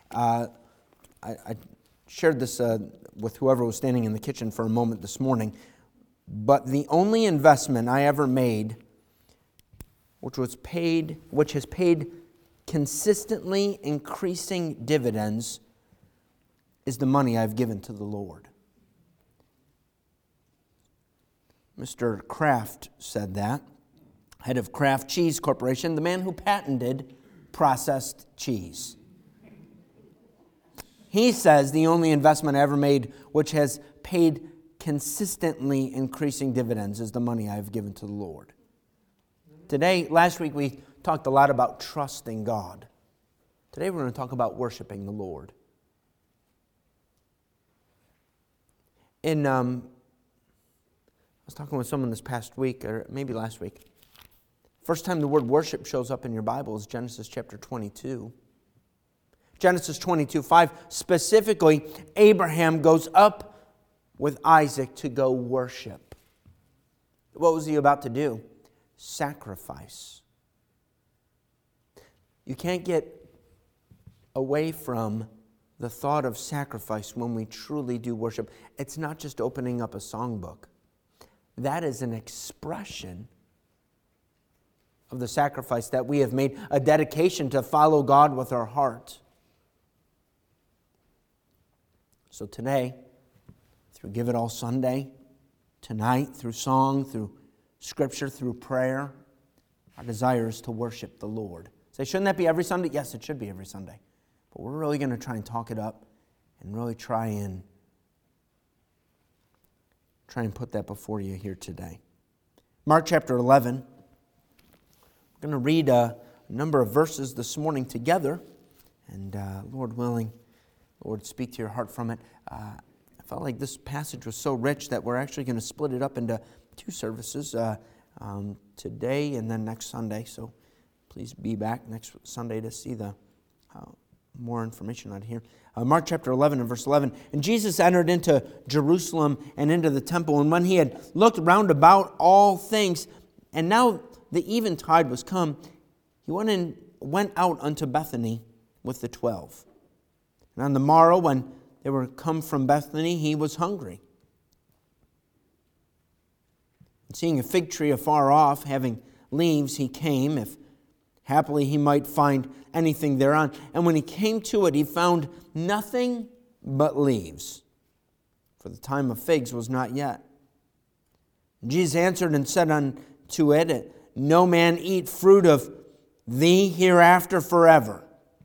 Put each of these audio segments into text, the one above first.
I shared this with whoever was standing in the kitchen for a moment this morning, but the only investment I ever made, which has paid consistently increasing dividends, is the money I've given to the Lord. Mr. Kraft said that, head of Kraft Cheese Corporation, the man who patented processed cheese. He says the only investment I ever made which has paid consistently increasing dividends is the money I've given to the Lord. Last week we talked a lot about trusting God. Today we're going to talk about worshiping the Lord. I was talking with someone this past week, or maybe last week. First time the word worship shows up in your Bible is Genesis chapter 22. Genesis 22:5, specifically, Abraham goes up with Isaac to go worship. What was he about to do? Sacrifice. You can't get away from the thought of sacrifice when we truly do worship. It's not just opening up a songbook. That is an expression of the sacrifice that we have made, a dedication to follow God with our heart. So today, through Give It All Sunday, tonight, through song, through Scripture, through prayer, our desire is to worship the Lord. Say, shouldn't that be every Sunday? Yes, it should be every Sunday. But we're really going to try and talk it up and really try and put that before you here today. Mark chapter 11. We're going to read a number of verses this morning together. And Lord willing, Lord, speak to your heart from it. I felt like this passage was so rich that we're actually going to split it up into two services, today and then next Sunday. So please be back next Sunday to see the more information out here. Mark chapter 11 and verse 11. And Jesus entered into Jerusalem and into the temple. And when he had looked round about all things, and now the eventide was come, he went out unto Bethany with the 12. And on the morrow, when they were come from Bethany, he was hungry. And seeing a fig tree afar off, having leaves, he came, if happily he might find anything thereon. And when he came to it, he found nothing but leaves, for the time of figs was not yet. And Jesus answered and said unto it, No man eat fruit of thee hereafter forever.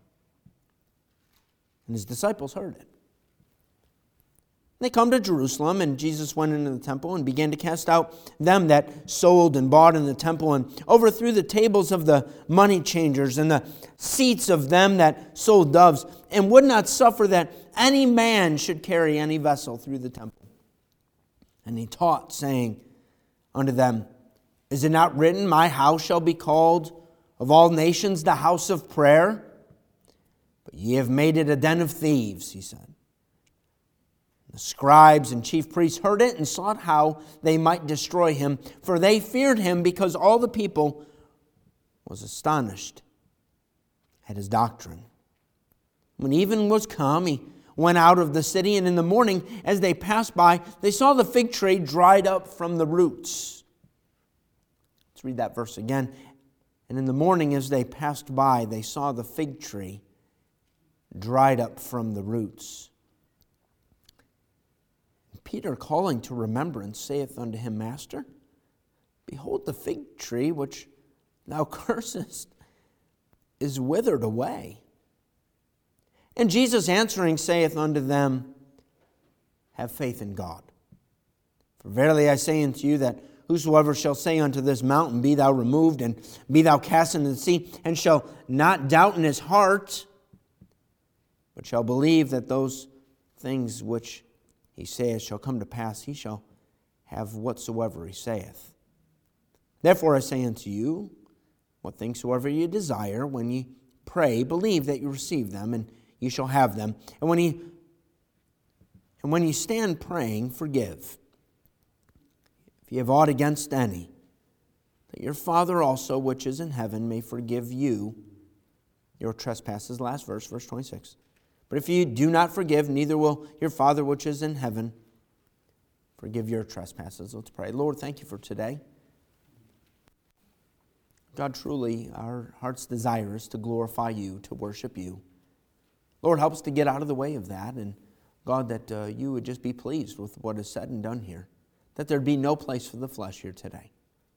And his disciples heard it. They come to Jerusalem, and Jesus went into the temple and began to cast out them that sold and bought in the temple, and overthrew the tables of the money changers and the seats of them that sold doves, and would not suffer that any man should carry any vessel through the temple. And he taught, saying unto them, Is it not written, My house shall be called of all nations the house of prayer? But ye have made it a den of thieves, he said. The scribes and chief priests heard it and sought how they might destroy him, for they feared him, because all the people was astonished at his doctrine. When even was come, he went out of the city, and in the morning, as they passed by, they saw the fig tree dried up from the roots. Let's read that verse again. And in the morning, as they passed by, they saw the fig tree dried up from the roots. Peter, calling to remembrance, saith unto him, Master, behold, the fig tree which thou cursest is withered away. And Jesus answering saith unto them, Have faith in God. For verily I say unto you that whosoever shall say unto this mountain, Be thou removed, and be thou cast into the sea, and shall not doubt in his heart, but shall believe that those things which he saith shall come to pass, he shall have whatsoever he saith. Therefore I say unto you, what things soever ye desire, when ye pray, believe that you receive them, and you shall have them. And when ye stand praying, forgive, if ye have aught against any, that your Father also, which is in heaven, may forgive you your trespasses. Last verse, verse 26. But if you do not forgive, neither will your Father which is in heaven forgive your trespasses. Let's pray. Lord, thank you for today. God, truly, our heart's desire is to glorify you, to worship you. Lord, help us to get out of the way of that. And God, that you would just be pleased with what is said and done here. That there'd be no place for the flesh here today.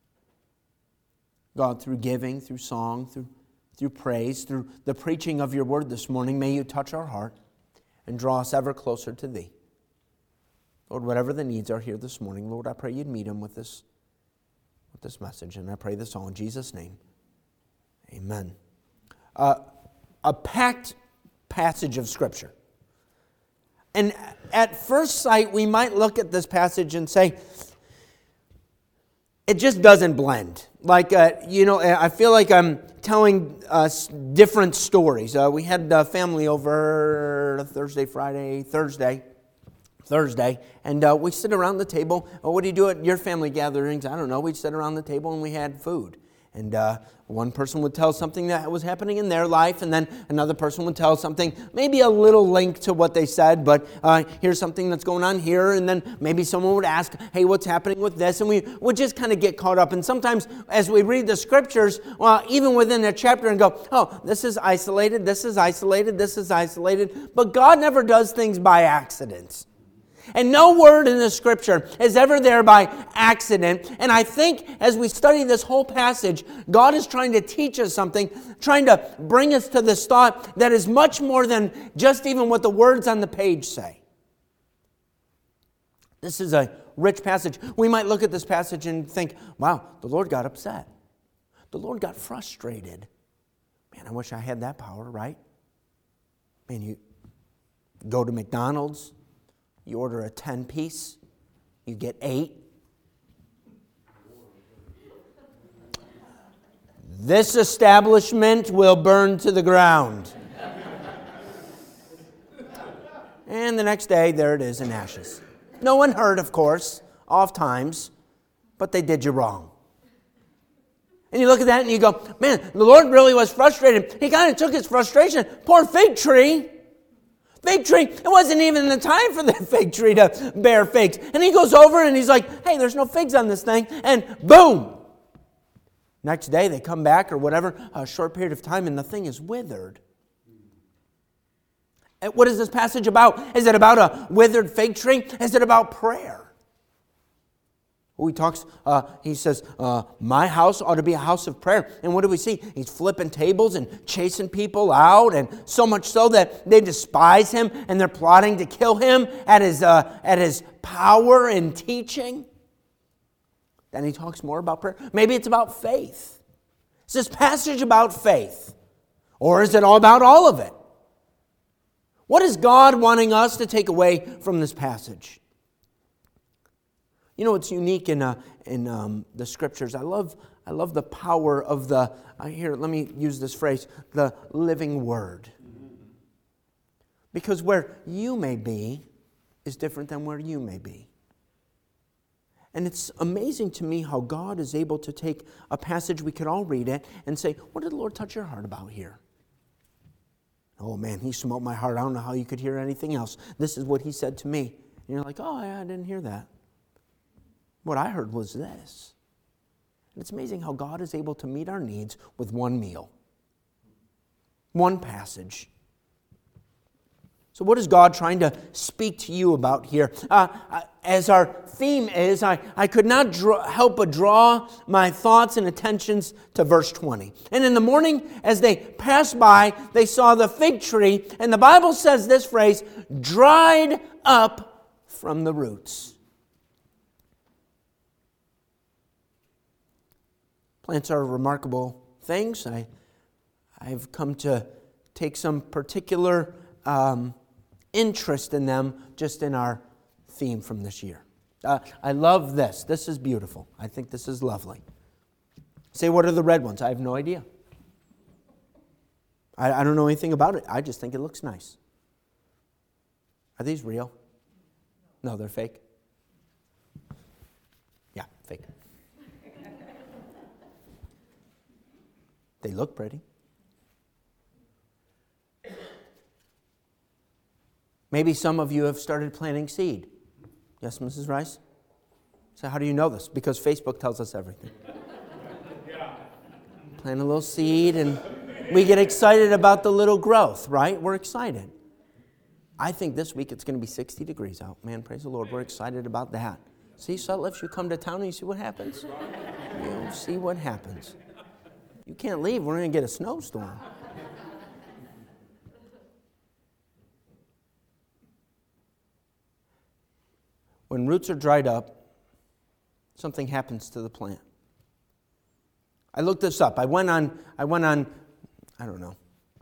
God, through giving, through song, through praise, through the preaching of your word this morning, may you touch our heart and draw us ever closer to thee. Lord, whatever the needs are here this morning, Lord, I pray you'd meet them with this message. And I pray this all in Jesus' name. Amen. A packed passage of Scripture. And at first sight, we might look at this passage and say, it just doesn't blend. Like, I feel like I'm telling different stories. We had family over Thursday, and we sit around the table. Oh, what do you do at your family gatherings? I don't know. We'd sit around the table and we had food. And one person would tell something that was happening in their life, and then another person would tell something, maybe a little link to what they said, but here's something that's going on here, and then maybe someone would ask, hey, what's happening with this? And we would just kind of get caught up. And sometimes as we read the Scriptures, even within a chapter, and go, oh, this is isolated, this is isolated, this is isolated. But God never does things by accident. And no word in the Scripture is ever there by accident. And I think as we study this whole passage, God is trying to teach us something, trying to bring us to this thought that is much more than just even what the words on the page say. This is a rich passage. We might look at this passage and think, wow, the Lord got upset. The Lord got frustrated. Man, I wish I had that power, right? Man, you go to McDonald's, you order a 10-piece, you get 8. This establishment will burn to the ground. And the next day, there it is in ashes. No one heard, of course, oft times, but they did you wrong. And you look at that and you go, man, the Lord really was frustrated. He kind of took his frustration. Poor fig tree. Fig tree, it wasn't even the time for the fig tree to bear figs. And he goes over and he's like, hey, there's no figs on this thing. And boom! Next day they come back or whatever, a short period of time, and the thing is withered. And what is this passage about? Is it about a withered fig tree? Is it about prayer? He says, my house ought to be a house of prayer. And what do we see? He's flipping tables and chasing people out, and so much so that they despise him and they're plotting to kill him at his power and teaching. Then he talks more about prayer. Maybe it's about faith. Is this passage about faith? Or is it all about all of it? What is God wanting us to take away from this passage? You know what's unique in the Scriptures? I love the power of let me use this phrase, the living Word. Because where you may be is different than where you may be. And it's amazing to me how God is able to take a passage, we could all read it, and say, what did the Lord touch your heart about here? Oh man, he smote my heart. I don't know how you could hear anything else. This is what he said to me. And you're like, oh yeah, I didn't hear that. What I heard was this. And it's amazing how God is able to meet our needs with one meal. One passage. So what is God trying to speak to you about here? As our theme is, I could not help but draw my thoughts and attentions to verse 20. And in the morning, as they passed by, they saw the fig tree, and the Bible says this phrase, dried up from the roots. Plants are remarkable things. I've come to take some particular interest in them just in our theme from this year. I love this. This is beautiful. I think this is lovely. Say, what are the red ones? I have no idea. I don't know anything about it. I just think it looks nice. Are these real? No, they're fake. Yeah, fake. They look pretty. Maybe some of you have started planting seed. Yes, Mrs. Rice? So how do you know this? Because Facebook tells us everything. Plant a little seed and we get excited about the little growth, right? We're excited. I think this week it's going to be 60 degrees out. Man, praise the Lord. We're excited about that. See, Sutliff, you come to town and you see what happens. You'll see what happens. You can't leave. We're going to get a snowstorm. When roots are dried up, something happens to the plant. I looked this up. I went on, I don't know,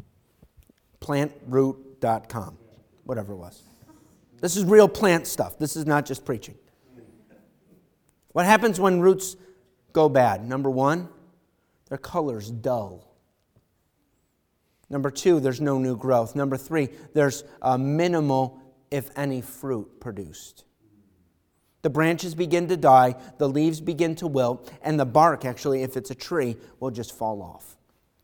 plantroot.com, whatever it was. This is real plant stuff. This is not just preaching. What happens when roots go bad? Number one, their color's dull. Number two, there's no new growth. Number three, there's minimal, if any, fruit produced. The branches begin to die, the leaves begin to wilt, and the bark, actually, if it's a tree, will just fall off.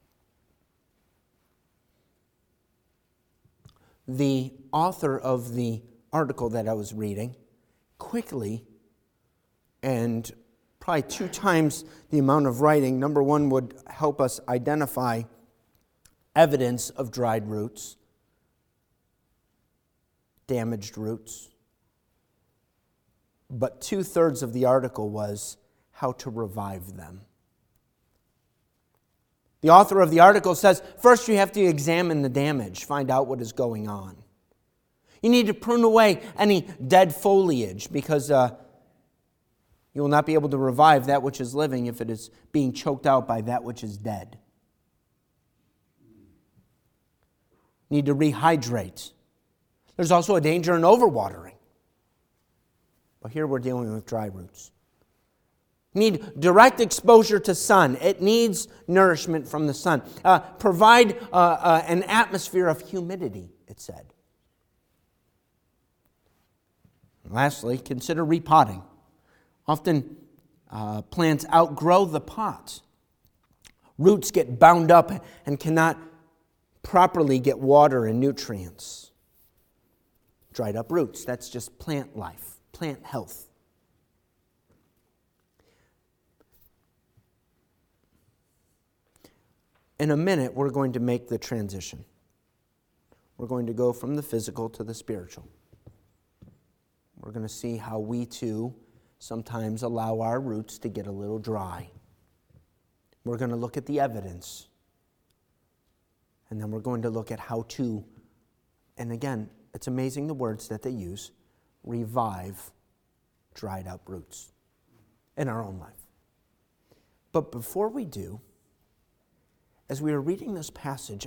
The author of the article that I was reading quickly, and probably 2 times the amount of writing, number one, would help us identify evidence of dried roots, damaged roots. But 2/3 of the article was how to revive them. The author of the article says, first you have to examine the damage, find out what is going on. You need to prune away any dead foliage because you will not be able to revive that which is living if it is being choked out by that which is dead. You need to rehydrate. There's also a danger in overwatering. But here we're dealing with dry roots. Need direct exposure to sun. It needs nourishment from the sun. Provide an atmosphere of humidity, it said. Lastly, consider repotting. Often plants outgrow the pot. Roots get bound up and cannot properly get water and nutrients. Dried up roots, that's just plant life. Plant health. In a minute, we're going to make the transition. We're going to go from the physical to the spiritual. We're going to see how we too sometimes allow our roots to get a little dry. We're going to look at the evidence. And then we're going to look at how to, and again, it's amazing the words that they use, revive dried up roots in our own life. But before we do, as we are reading this passage,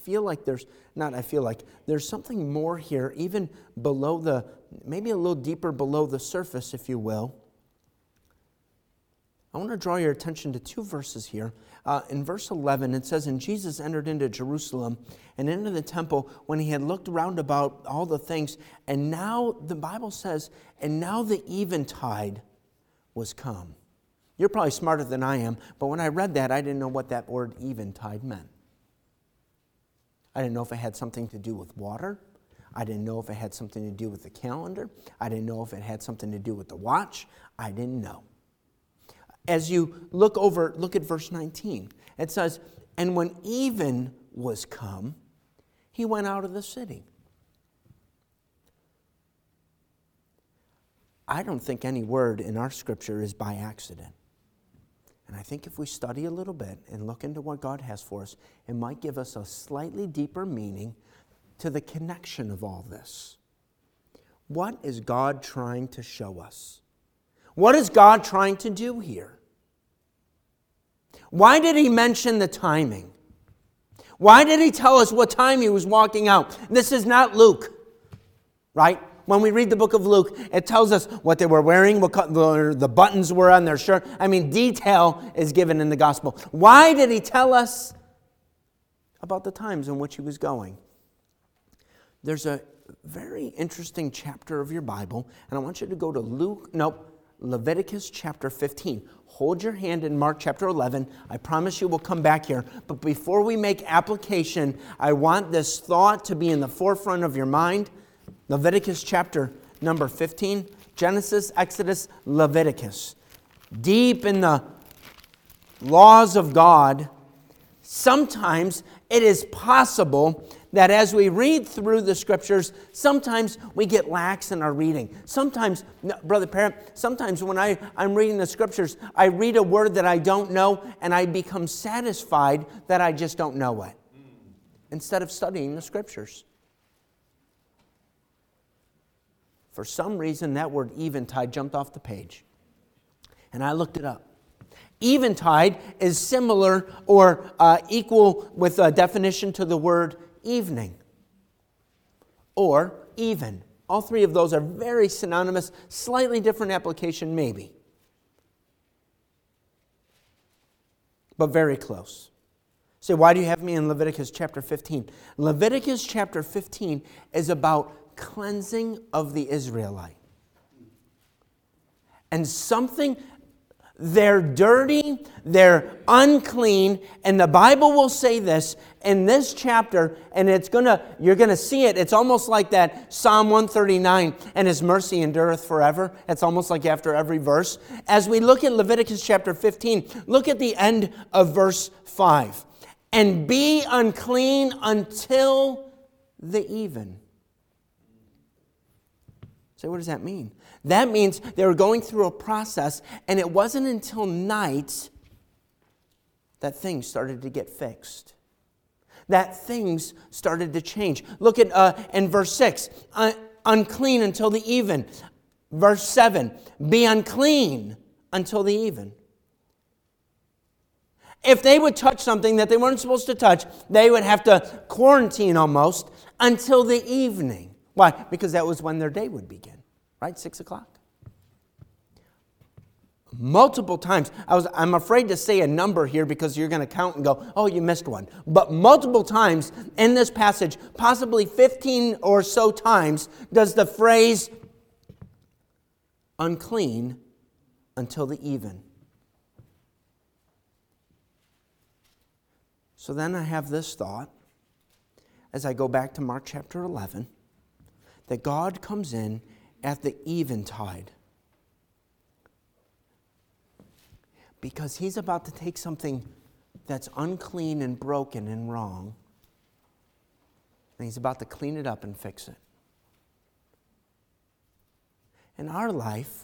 there's something more here, even below maybe a little deeper below the surface, if you will. I want to draw your attention to 2 verses here. In verse 11, it says, "And Jesus entered into Jerusalem and into the temple when he had looked round about all the things. And now," the Bible says, "and now the eventide was come." You're probably smarter than I am, but when I read that, I didn't know what that word eventide meant. I didn't know if it had something to do with water. I didn't know if it had something to do with the calendar. I didn't know if it had something to do with the watch. I didn't know. As you look at verse 19. It says, "And when even was come, he went out of the city." I don't think any word in our scripture is by accident. And I think if we study a little bit and look into what God has for us, it might give us a slightly deeper meaning to the connection of all this. What is God trying to show us? What is God trying to do here? Why did he mention the timing? Why did he tell us what time he was walking out? This is not Luke, right? When we read the book of Luke, it tells us what they were wearing, what the buttons were on their shirt. Detail is given in the gospel. Why did he tell us about the times in which he was going? There's a very interesting chapter of your Bible, and I want you to go to Leviticus chapter 15. Hold your hand in Mark chapter 11. I promise you we'll come back here. But before we make application, I want this thought to be in the forefront of your mind. Leviticus chapter number 15. Genesis, Exodus, Leviticus. Deep in the laws of God, sometimes it is possible that as we read through the Scriptures, sometimes we get lax in our reading. Sometimes, Brother Parent, sometimes when I'm reading the Scriptures, I read a word that I don't know, and I become satisfied that I just don't know it, instead of studying the Scriptures. For some reason, that word eventide jumped off the page, and I looked it up. Eventide is similar or equal with a definition to the word evening or even. All three of those are very synonymous, slightly different application maybe, but very close. So why do you have me in Leviticus chapter 15? Leviticus chapter 15 is about cleansing of the Israelite. And something, they're dirty, they're unclean, and the Bible will say this in this chapter, and you're gonna see it. It's almost like that Psalm 139, and His mercy endureth forever. It's almost like after every verse. As we look at Leviticus chapter 15, look at the end of verse 5. And be unclean until the even. So what does that mean? That means they were going through a process, and it wasn't until night that things started to get fixed. That things started to change. Look at in verse 6, unclean until the even. Verse 7, be unclean until the even. If they would touch something that they weren't supposed to touch, they would have to quarantine almost until the evening. Why? Because that was when their day would begin, right? 6 o'clock. Multiple times. I'm afraid to say a number here because you're going to count and go, oh, you missed one. But multiple times in this passage, possibly 15 or so times, does the phrase unclean until the even. So then I have this thought as I go back to Mark chapter 11, that God comes in at the eventide. Because He's about to take something that's unclean and broken and wrong, and He's about to clean it up and fix it. In our life,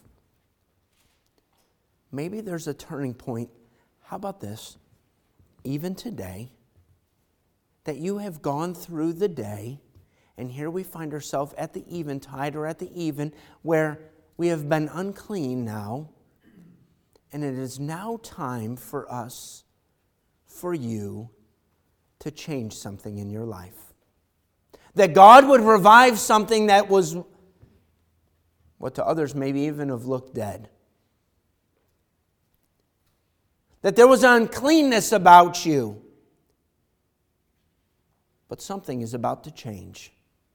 maybe there's a turning point. How about this? Even today, that you have gone through the day, and here we find ourselves at the eventide or at the even, where we have been unclean now, and it is now time for us, for you, to change something in your life. That God would revive something that was what to others maybe even have looked dead. That there was uncleanness about you. But something is about to change.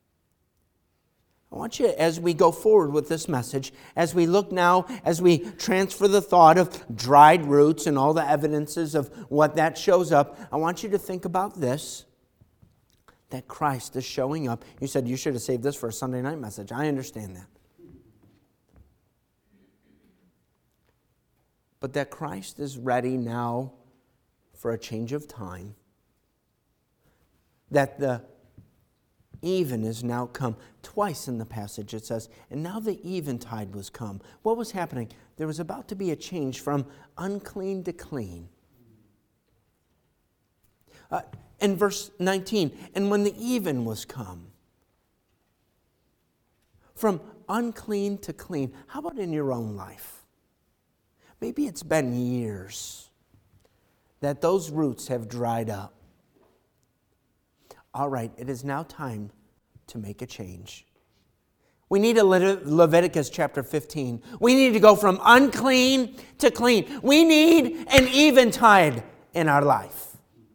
I want you, as we go forward with this message, as we look now, as we transfer the thought of dried roots and all the evidences of what that shows up, I want you to think about this, that Christ is showing up. You said you should have saved this for a Sunday night message. I understand that. But that Christ is ready now for a change of time. That the even is now come. Twice in the passage it says, and now the eventide was come. What was happening? There was about to be a change from unclean to clean. In verse 19, and when the even was come. From unclean to clean. How about in your own life? Maybe it's been years that those roots have dried up. All right, it is now time to make a change. We need a Leviticus chapter 15. We need to go from unclean to clean. We need an eventide in our life.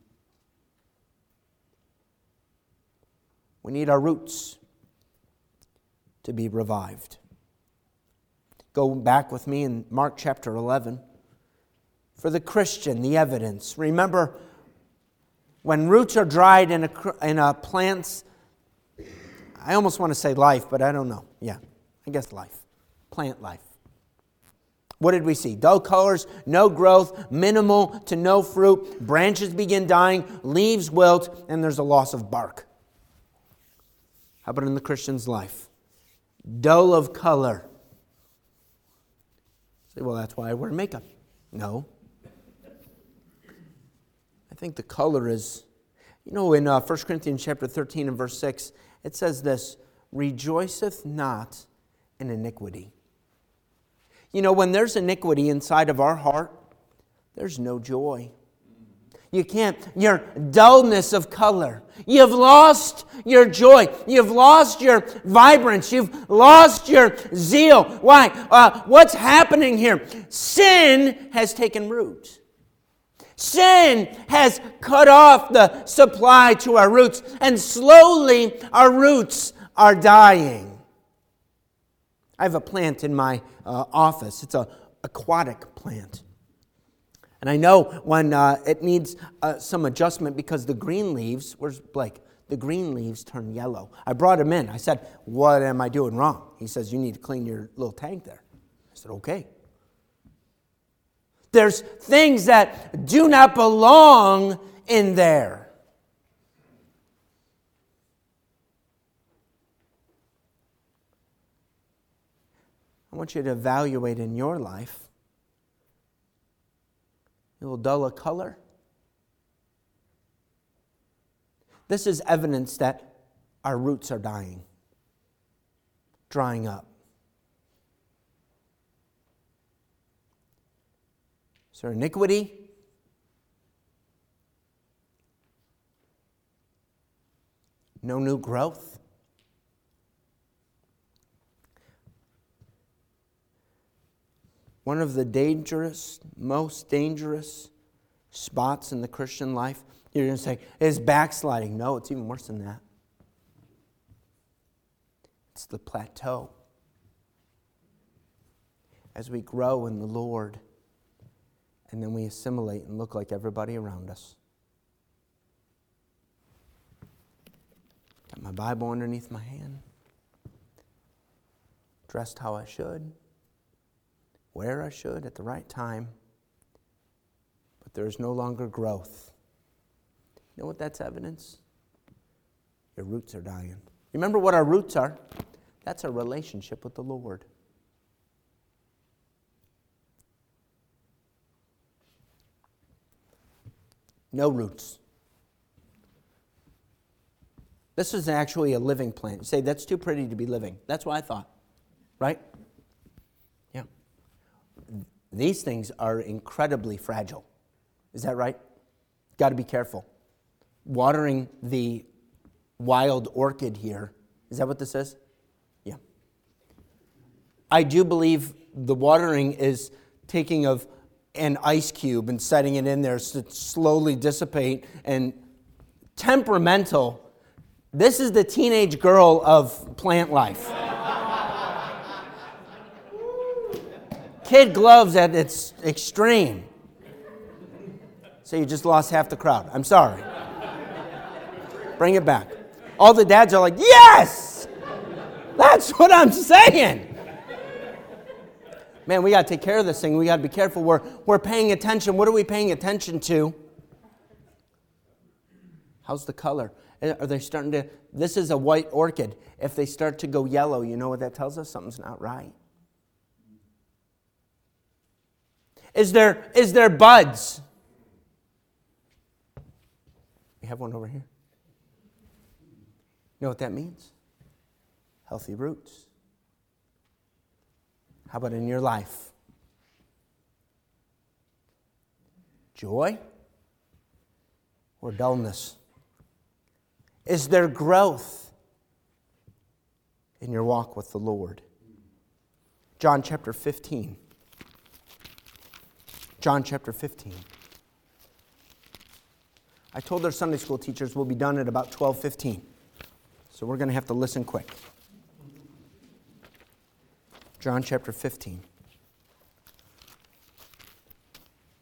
We need our roots to be revived. Go back with me in Mark chapter 11. For the Christian, the evidence. Remember, when roots are dried in a plant's, I almost want to say life, but I don't know. Yeah, I guess life. Plant life. What did we see? Dull colors, no growth, minimal to no fruit. Branches begin dying, leaves wilt, and there's a loss of bark. How about in the Christian's life? Dull of color. Say, well, that's why I wear makeup. No. I think the color is, in 1 Corinthians chapter 13 and verse 6, it says this, rejoiceth not in iniquity. When there's iniquity inside of our heart, there's no joy. You can't, your dullness of color. You've lost your joy. You've lost your vibrance. You've lost your zeal. Why? What's happening here? Sin has taken root. Sin has cut off the supply to our roots, and slowly our roots are dying. I have a plant in my office. It's an aquatic plant. And I know when it needs some adjustment because the green leaves, where's Blake? The green leaves turn yellow. I brought him in. I said, what am I doing wrong? He says, you need to clean your little tank there. I said, okay. There's things that do not belong in there. I want you to evaluate in your life. A little dull of color. This is evidence that our roots are dying, drying up. Is there iniquity? No new growth? One of the most dangerous spots in the Christian life, you're going to say, is backsliding. No, it's even worse than that. It's the plateau. As we grow in the Lord, and then we assimilate and look like everybody around us. Got my Bible underneath my hand. Dressed how I should. Where I should at the right time. But there is no longer growth. You know what that's evidence? Your roots are dying. Remember what our roots are? That's our relationship with the Lord. No roots. This is actually a living plant. You say, that's too pretty to be living. That's what I thought. Right? Yeah. These things are incredibly fragile. Is that right? Got to be careful. Watering the wild orchid here. Is that what this is? Yeah. I do believe the watering is taking of an ice cube and setting it in there to slowly dissipate. And temperamental. This is the teenage girl of plant life. Kid gloves at its extreme. So you just lost half the crowd. I'm sorry. Bring it back. All the dads are like, yes! That's what I'm saying. Man, we got to take care of this thing. We got to be careful. We're paying attention. What are we paying attention to? How's the color? Are they starting to... This is a white orchid. If they start to go yellow, you know what that tells us? Something's not right. Is there buds? We have one over here. You know what that means? Healthy roots. How about in your life? Joy or dullness? Is there growth in your walk with the Lord? John chapter 15. John chapter 15. I told our Sunday school teachers we'll be done at about 12:15. So we're going to have to listen quick. John chapter 15.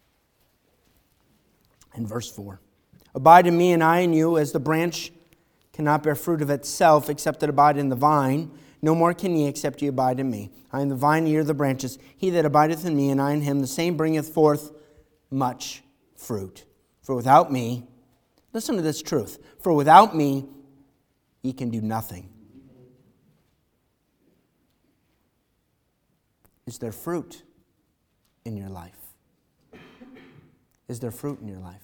And verse 4. Abide in me and I in you, as the branch cannot bear fruit of itself except it abide in the vine. No more can ye except ye abide in me. I am the vine, ye are the branches. He that abideth in me, and I in him, the same bringeth forth much fruit. For without me, listen to this truth, for without me ye can do nothing. Is there fruit in your life? Is there fruit in your life?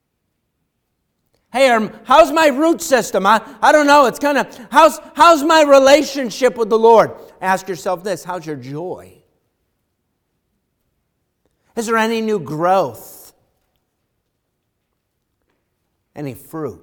Hey, how's my root system? I don't know. It's kind of, how's my relationship with the Lord? Ask yourself this, how's your joy? Is there any new growth? Any fruit?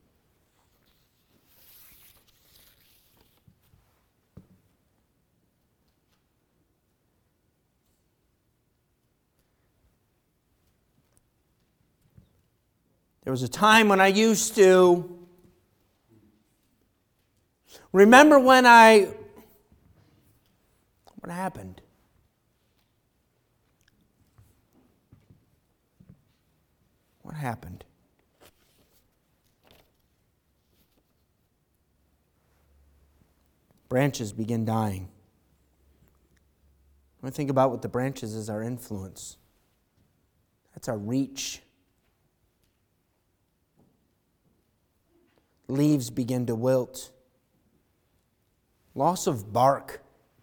There was a time when I used to remember what happened? What happened? Branches begin dying. When I think about what the branches is, our influence. That's our reach. Leaves begin to wilt. Loss of bark.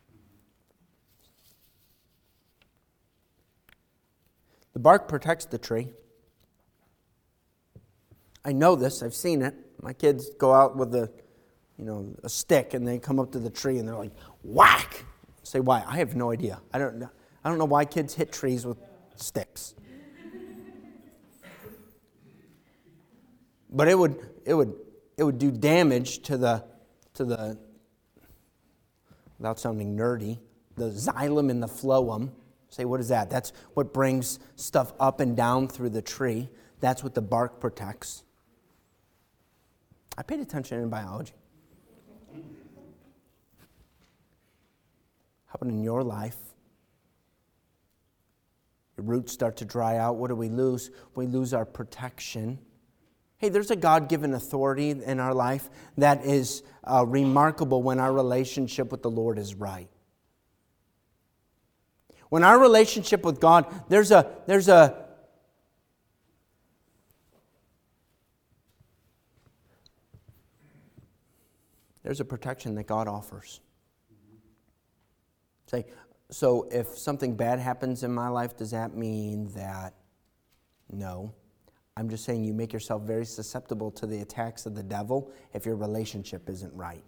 The bark protects the tree. I know this. I've seen it. My kids go out with a stick and they come up to the tree and they're like, whack! Say why? I have no idea. I don't know why kids hit trees with sticks. But it would do damage to the without sounding nerdy, the xylem and the phloem. Say, what is that? That's what brings stuff up and down through the tree. That's what the bark protects. I paid attention in biology. How about in your life? Your roots start to dry out. What do we lose? We lose our protection. Hey, there's a God-given authority in our life that is remarkable when our relationship with the Lord is right. When our relationship with God, there's a protection that God offers. Say, so if something bad happens in my life, does that mean that? No. I'm just saying you make yourself very susceptible to the attacks of the devil if your relationship isn't right.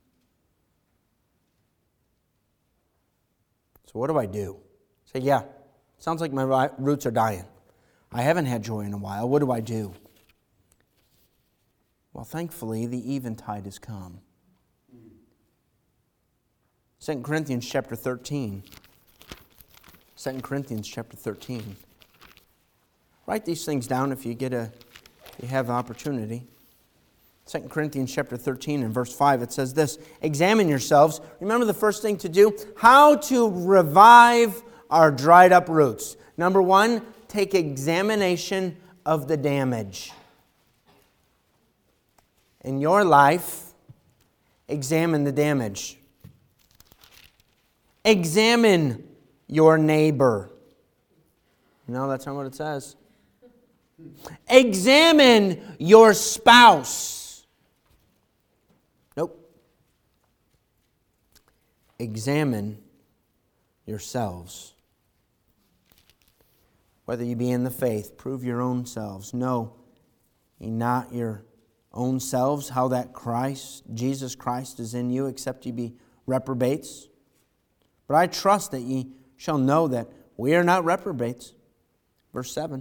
So what do I do? Say, yeah, sounds like my roots are dying. I haven't had joy in a while. What do I do? Well, thankfully, the eventide has come. 2 Corinthians chapter 13. 2 Corinthians chapter 13. Write these things down if you have an opportunity. 2 Corinthians chapter 13 and verse 5, it says this, examine yourselves. Remember the first thing to do? How to revive our dried up roots. Number one, take examination of the damage. In your life, examine the damage. Examine your neighbor. No, that's not what it says. Examine your spouse. Nope. Examine yourselves. Whether you be in the faith, prove your own selves. Know ye not your own selves, how that Jesus Christ is in you, except ye be reprobates. But I trust that ye shall know that we are not reprobates. Verse 7.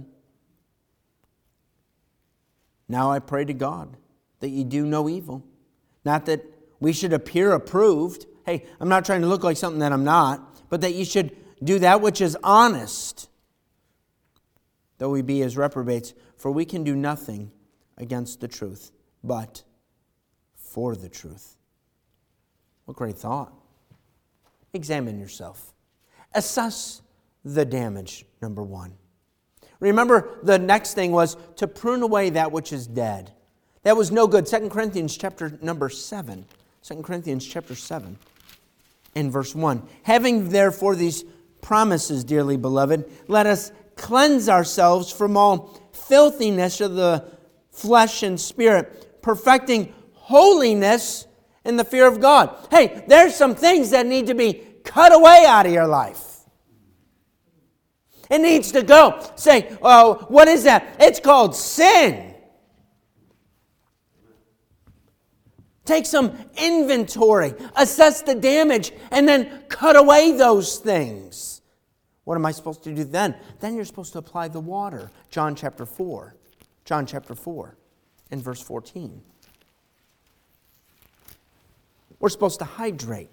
Now I pray to God that ye do no evil. Not that we should appear approved. Hey, I'm not trying to look like something that I'm not. But that ye should do that which is honest. Though we be as reprobates. For we can do nothing against the truth, but for the truth. What great thought. Examine yourself. Assess the damage, number one. Remember, the next thing was to prune away that which is dead. That was no good. 2 Corinthians chapter number 7. 2 Corinthians chapter 7 and verse 1. Having therefore these promises, dearly beloved, let us cleanse ourselves from all filthiness of the flesh and spirit, perfecting holiness in the fear of God. Hey, there's some things that need to be cut away out of your life. It needs to go. Say, oh, what is that? It's called sin. Take some inventory, assess the damage, and then cut away those things. What am I supposed to do then? Then you're supposed to apply the water. John chapter 4. John chapter 4 and verse 14. We're supposed to hydrate.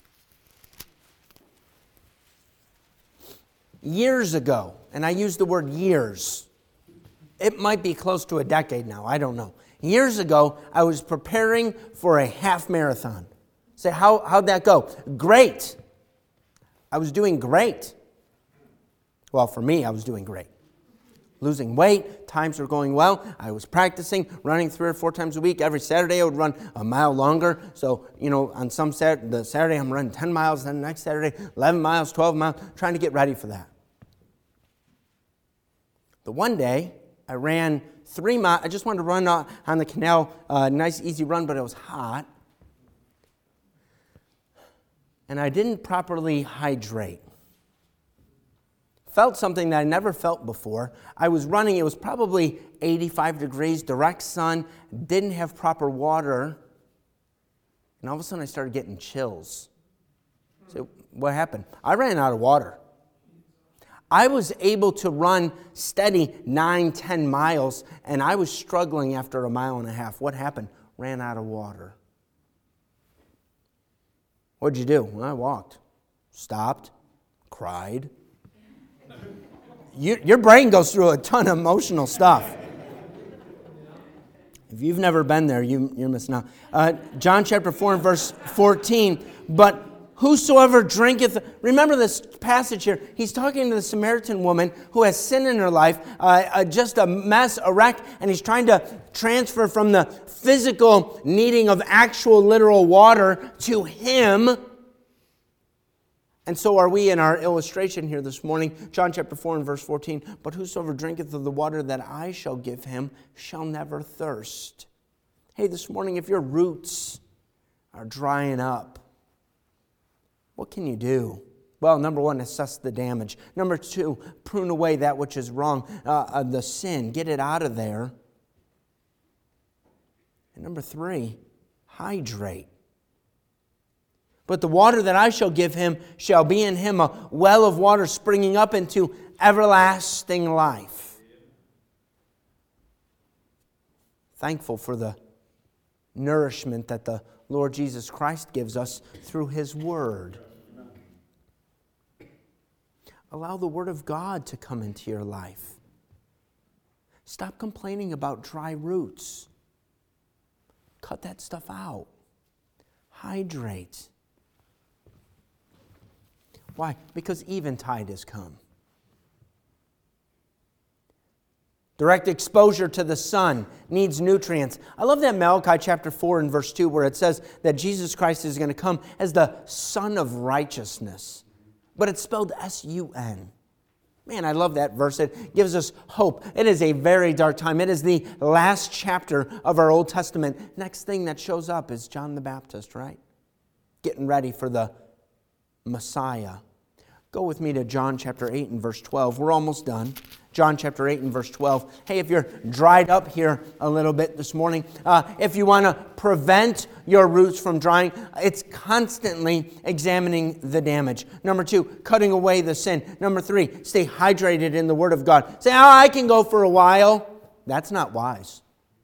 Years ago, and I use the word years, it might be close to a decade now, I don't know. Years ago, I was preparing for a half marathon. Say, how'd that go? Great. I was doing great. Well, for me, I was doing great. Losing weight, times were going well. I was practicing, running 3 or 4 times a week. Every Saturday, I would run a mile longer. So, on some Saturday, I'm running 10 miles. Then the next Saturday, 11 miles, 12 miles, trying to get ready for that. But one day, I ran 3 miles. I just wanted to run on the canal, nice, easy run, but it was hot. And I didn't properly hydrate. Felt something that I never felt before. I was running, it was probably 85 degrees, direct sun, didn't have proper water. And all of a sudden I started getting chills. So what happened? I ran out of water. I was able to run steady 9-10 miles, and I was struggling after a mile and a half. What happened? Ran out of water. What'd you do? Well, I walked, stopped, cried. Your brain goes through a ton of emotional stuff. If you've never been there, you're missing out. John chapter 4 and verse 14, but whosoever drinketh, remember this passage here, he's talking to the Samaritan woman who has sin in her life, just a mess, a wreck, and he's trying to transfer from the physical needing of actual literal water to him. And so are we in our illustration here this morning. John chapter 4 and verse 14, but whosoever drinketh of the water that I shall give him shall never thirst. Hey, this morning, if your roots are drying up, what can you do? Well, number 1, assess the damage. Number 2, prune away that which is wrong, the sin. Get it out of there. And number 3, hydrate. But the water that I shall give him shall be in him a well of water springing up into everlasting life. Thankful for the nourishment that the Lord Jesus Christ gives us through His Word. Allow the Word of God to come into your life. Stop complaining about dry roots. Cut that stuff out. Hydrate. Why? Because eventide has come. Direct exposure to the sun needs nutrients. I love that Malachi chapter 4 and verse 2 where it says that Jesus Christ is going to come as the Son of Righteousness. But it's spelled S-U-N. Man, I love that verse. It gives us hope. It is a very dark time. It is the last chapter of our Old Testament. Next thing that shows up is John the Baptist, right? Getting ready for the Messiah. Go with me to John chapter 8 and verse 12. We're almost done. John chapter 8 and verse 12. Hey, if you're dried up here a little bit this morning, if you want to prevent your roots from drying, it's constantly examining the damage. Number 2, cutting away the sin. Number 3, stay hydrated in the Word of God. Say, I can go for a while. That's not wise.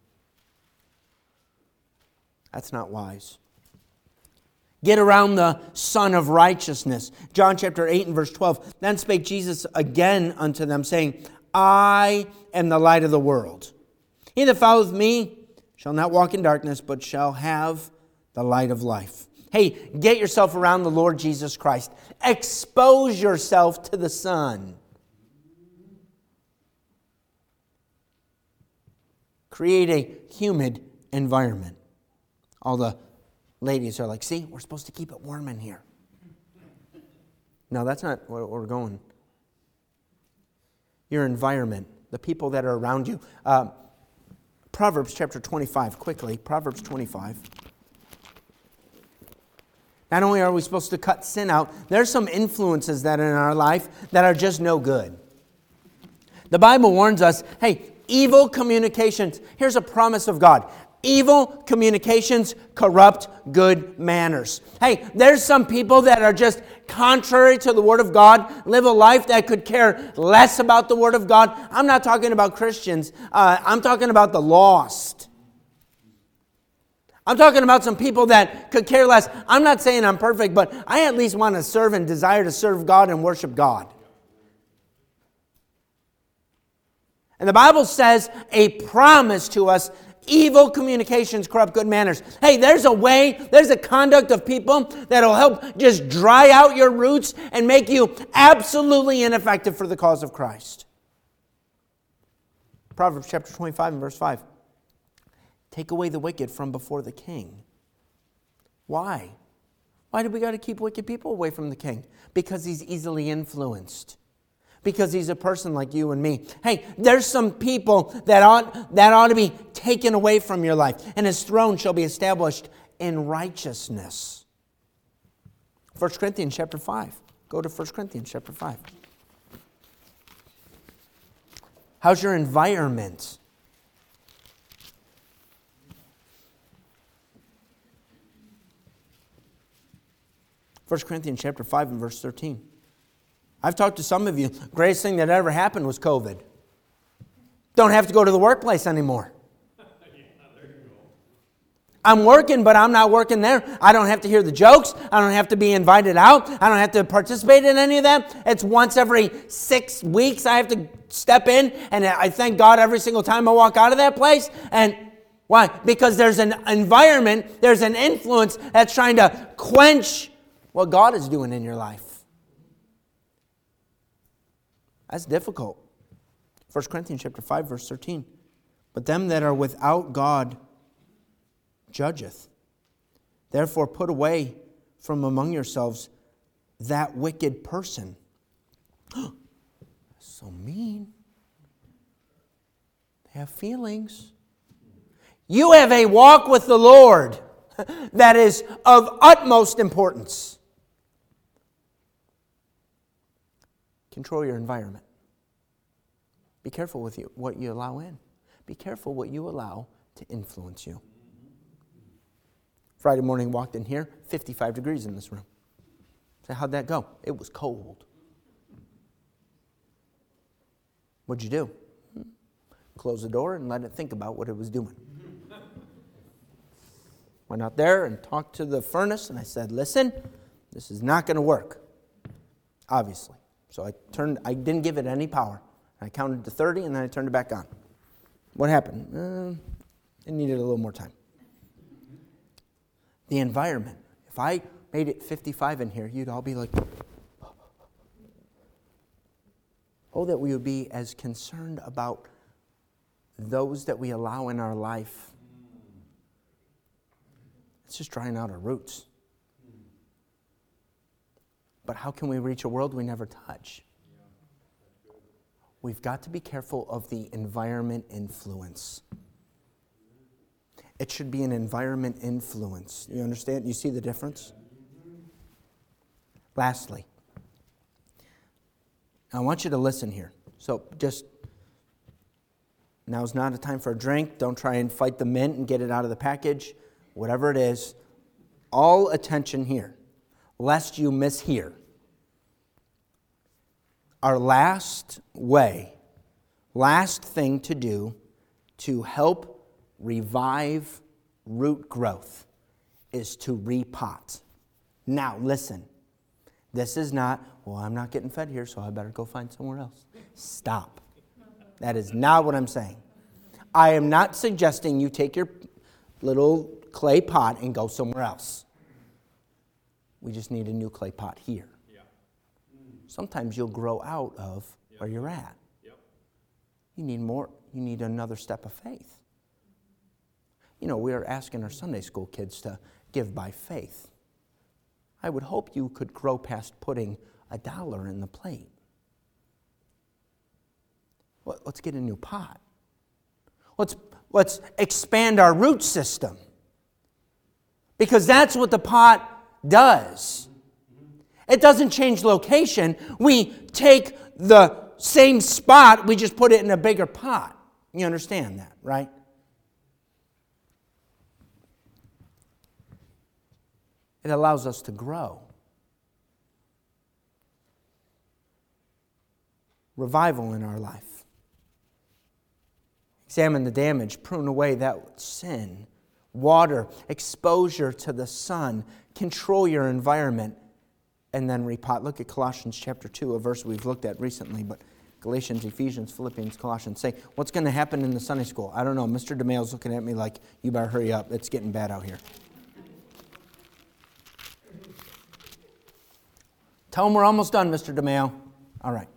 That's not wise. Get around the Son of Righteousness. John chapter 8 and verse 12. Then spake Jesus again unto them, saying, I am the light of the world. He that followeth me shall not walk in darkness, but shall have the light of life. Hey, get yourself around the Lord Jesus Christ. Expose yourself to the sun. Create a humid environment. All the ladies are like, see, we're supposed to keep it warm in here. No, that's not where we're going. Your environment, the people that are around you. Proverbs chapter 25, quickly. Proverbs 25. Not only are we supposed to cut sin out, there's some influences that are in our life that are just no good. The Bible warns us, hey, evil communications. Here's a promise of God. Evil communications corrupt good manners. Hey, there's some people that are just contrary to the Word of God, live a life that could care less about the Word of God. I'm not talking about Christians. I'm talking about the lost. I'm talking about some people that could care less. I'm not saying I'm perfect, but I at least want to serve and desire to serve God and worship God. And the Bible says a promise to us, evil communications corrupt good manners. Hey, there's a way, there's a conduct of people that'll help just dry out your roots and make you absolutely ineffective for the cause of Christ. Proverbs chapter 25 and verse 5. Take away the wicked from before the king. Why? Why do we got to keep wicked people away from the king? Because he's easily influenced. Because he's a person like you and me. Hey, there's some people that ought to be taken away from your life, and his throne shall be established in righteousness. 1 Corinthians chapter 5. Go to 1 Corinthians chapter 5. How's your environment? First Corinthians chapter 5 and verse 13. I've talked to some of you. Greatest thing that ever happened was COVID. Don't have to go to the workplace anymore. I'm working, but I'm not working there. I don't have to hear the jokes. I don't have to be invited out. I don't have to participate in any of that. It's once every 6 weeks I have to step in, and I thank God every single time I walk out of that place. And why? Because there's an environment, there's an influence that's trying to quench what God is doing in your life. That's difficult. 1 Corinthians chapter 5, verse 13. But them that are without God judgeth. Therefore put away from among yourselves that wicked person. So mean. They have feelings. You have a walk with the Lord that is of utmost importance. Control your environment. Be careful with what you allow in. Be careful what you allow to influence you. Friday morning, walked in here, 55 degrees in this room. So how'd that go? It was cold. What'd you do? Close the door and let it think about what it was doing. Went out there and talked to the furnace, and I said, listen, this is not going to work. Obviously. So I didn't give it any power. I counted to 30, and then I turned it back on. What happened? It needed a little more time. The environment. If I made it 55 in here, you'd all be like, oh, that we would be as concerned about those that we allow in our life. It's just drying out our roots. But how can we reach a world we never touch? We've got to be careful of the environment influence. It should be an environment influence. You understand? You see the difference? Lastly, I want you to listen here. So just, now's not a time for a drink. Don't try and fight the mint and get it out of the package. Whatever it is, all attention here, lest you mishear. Our last thing to do to help revive root growth is to repot. Now, listen. This is not, well, I'm not getting fed here, so I better go find somewhere else. Stop. That is not what I'm saying. I am not suggesting you take your little clay pot and go somewhere else. We just need a new clay pot here. Sometimes you'll grow out of where you're at. You need more. You need another step of faith. We are asking our Sunday school kids to give by faith. I would hope you could grow past putting $1 in the plate. Let's get a new pot. Let's expand our root system. Because that's what the pot does. It doesn't change location. We take the same spot, we just put it in a bigger pot. You understand that, right? It allows us to grow. Revival in our life. Examine the damage, prune away that sin. Water, exposure to the sun, control your environment, and then repot. Look at Colossians chapter 2, a verse we've looked at recently, but Galatians, Ephesians, Philippians, Colossians say, what's going to happen in the Sunday school? I don't know. Mr. DeMail's looking at me like, you better hurry up. It's getting bad out here. Tell him we're almost done, Mr. DeMail. All right.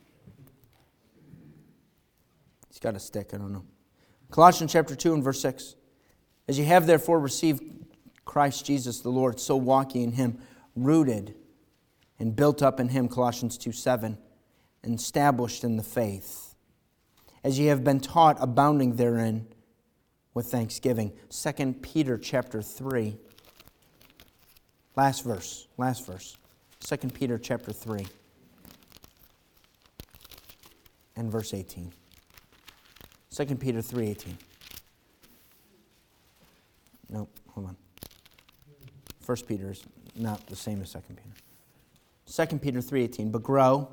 He's got a stick, I don't know. Colossians chapter 2 and verse 6. As you have therefore received Christ Jesus the Lord, so walk ye in him, rooted and built up in him, Colossians 2:7, and established in the faith. As ye have been taught, abounding therein with thanksgiving. 2 Peter chapter 3. Last verse. 2 Peter chapter 3 and verse 18. 2 Peter 3:18. Nope, hold on. 1 Peter is not the same as 2 Peter. 2 Peter 3:18. But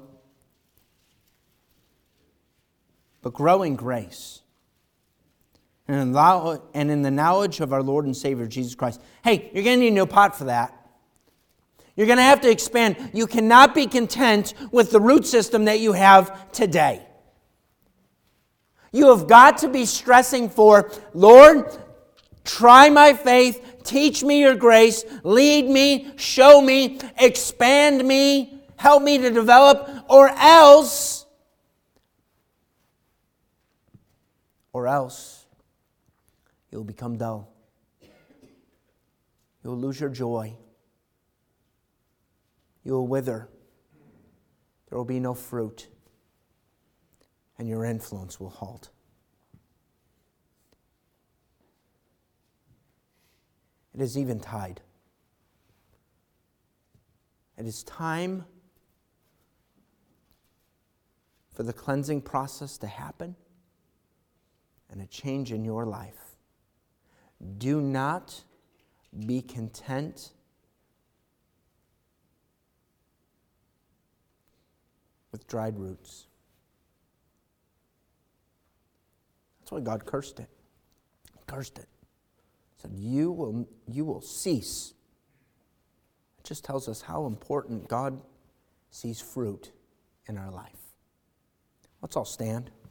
grow in grace and in the knowledge of our Lord and Savior Jesus Christ. Hey, you're going to need a new pot for that. You're going to have to expand. You cannot be content with the root system that you have today. You have got to be stressing for, Lord, try my faith, teach me your grace, lead me, show me, expand me, help me to develop, or else you'll become dull. You'll lose your joy. You will wither. There will be no fruit. And your influence will halt. It is eventide. It is time for the cleansing process to happen and a change in your life. Do not be content with dried roots. That's why God cursed it. He cursed it. He said, you will cease. It just tells us how important God sees fruit in our life. Let's all stand.